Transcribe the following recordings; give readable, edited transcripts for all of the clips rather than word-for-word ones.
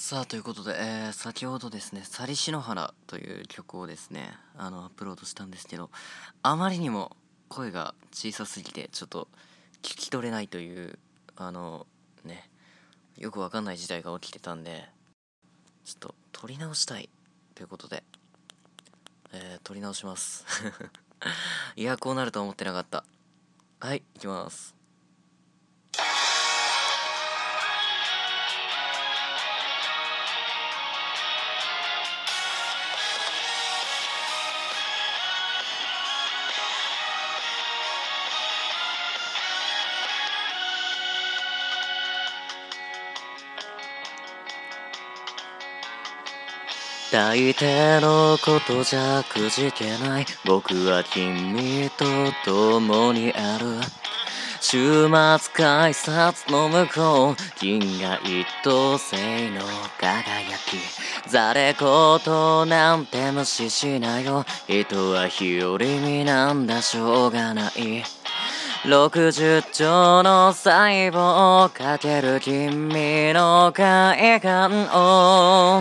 さあ、ということで、先ほどですね、去りしの花という曲をですね、アップロードしたんですけど、あまりにも声が小さすぎて、ちょっと聞き取れないという、ね、よくわかんない事態が起きてたんで、ちょっと撮り直したいということで、撮り直します。いや、こうなるとは思ってなかった。はい、いきます。大抵のことじゃくじけない。僕は君と共にある。週末改札の向こう、銀河一等星の輝き。ざれ言なんて無視しないよ。人は日和見なんだ、しょうがない。60兆の細胞をかける君の快感を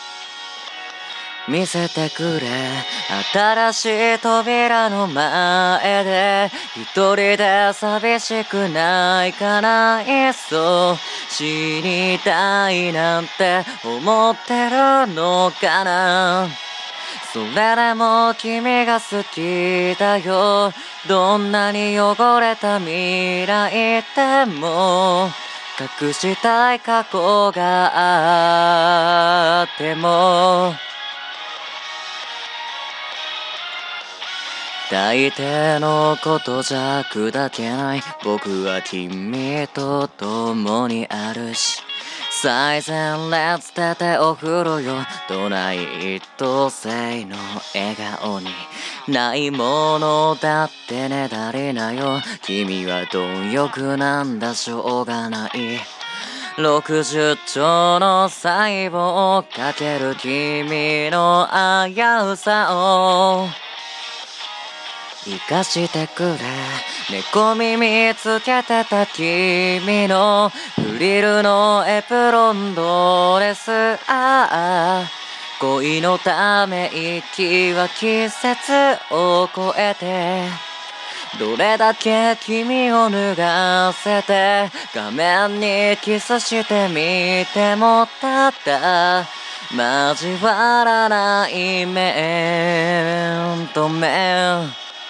見せてくれ。新しい扉の前で一人で寂しくないかな。いっそ死にたいなんて思ってるのかな。それでも君が好きだよ。どんなに汚れた未来でも隠したい過去があっても大抵のことじゃ砕けない。僕は君と共にあるし、最前列出てお風呂よ。どない一等星の笑顔にないものだってねだりなよ。君は貪欲なんだ、しょうがない。60兆の細胞をかける君の危うさを生かしてくれ。猫耳つけてた君のフリルのエプロンドレス。恋のため息は季節を越えてどれだけ君を脱がせて画面にキスしてみてもただ交わらない面と面。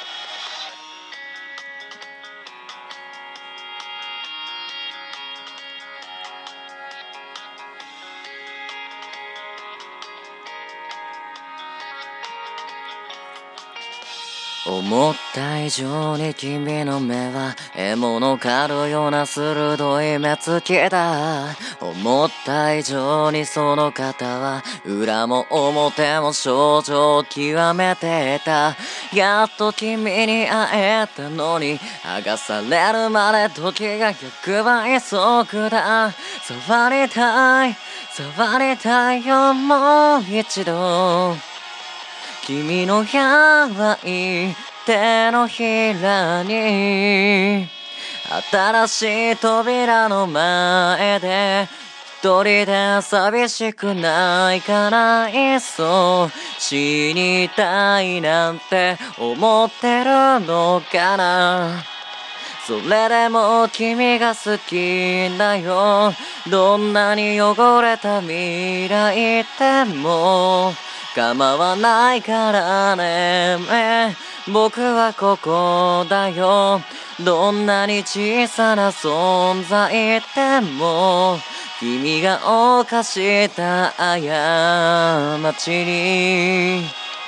思った以上に君の目は獲物狩るような鋭い目つきだ。思った以上にその方は裏も表も症状を極めてた。やっと君に会えたのに剥がされるまで時が100倍速だ。触りたい触りたいよ、もう一度君のやばい手のひらに新しい扉の前で一人で寂しくないから。いっそ死にたいなんて思ってるのかな。それでも君が好きだよ。どんなに汚れた未来でも構わないからね。僕はここだよ。どんなに小さな存在でも君が犯した過ちに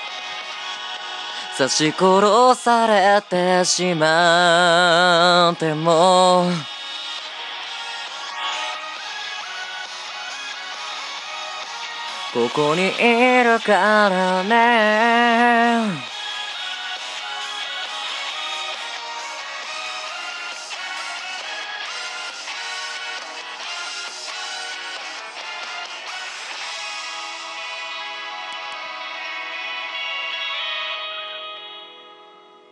刺し殺されてしまってもここにいるからね。